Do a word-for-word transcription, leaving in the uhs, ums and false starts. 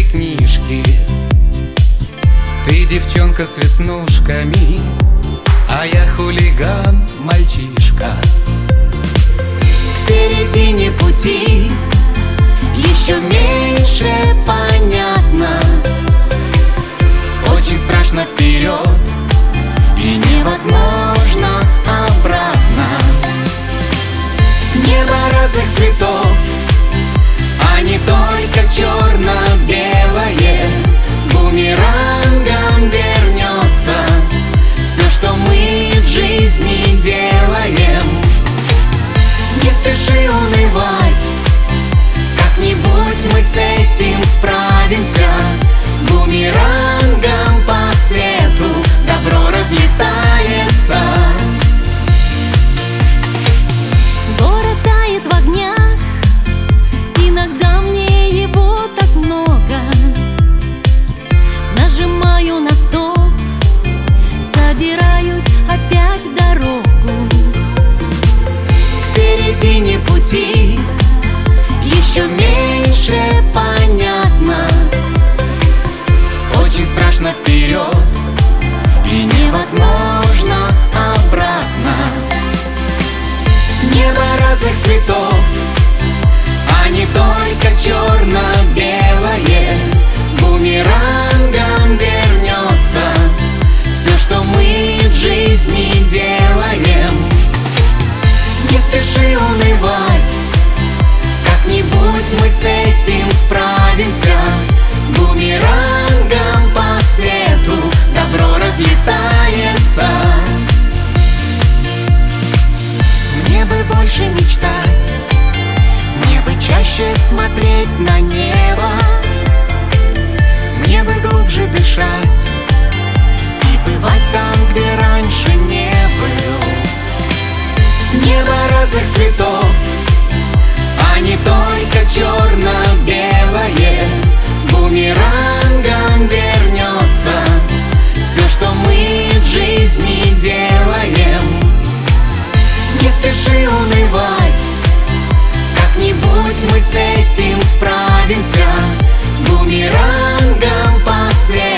книжки. Ты девчонка с веснушками, а я хулиган, мальчишка. К середине пути еще меньше понятно. Очень страшно вперед и невозможно обратно. Небо разных цветов, а не только черно-белое. Бумерангом вернется все, что мы в жизни делаем. Не спеши унывать, как-нибудь мы с этим справимся. Бумерангом по свету добро разлетается. Город тает в огнях, иногда мне его так много. Нажимаю на стоп, собираюсь опять в дорогу. К середине пути еще меньше понятно. Очень страшно вперед и невозможно обратно. Небо разных цветов, а не только черно-белое. Бумерангом вернется все, что мы в жизни делаем. Не спеши унывать, как-нибудь мы с этим справимся. Бумерангом по свету добро разлетается. Мне бы больше мечтать, мне бы чаще смотреть на небо, мне бы глубже дышать и бывать там, где раньше не был. Небо разных цветов, а не только черно-белое. Бумерангом вернется все, что мы в жизни делаем. Не спеши унывать, как-нибудь мы с этим справимся. Бумерангом по свету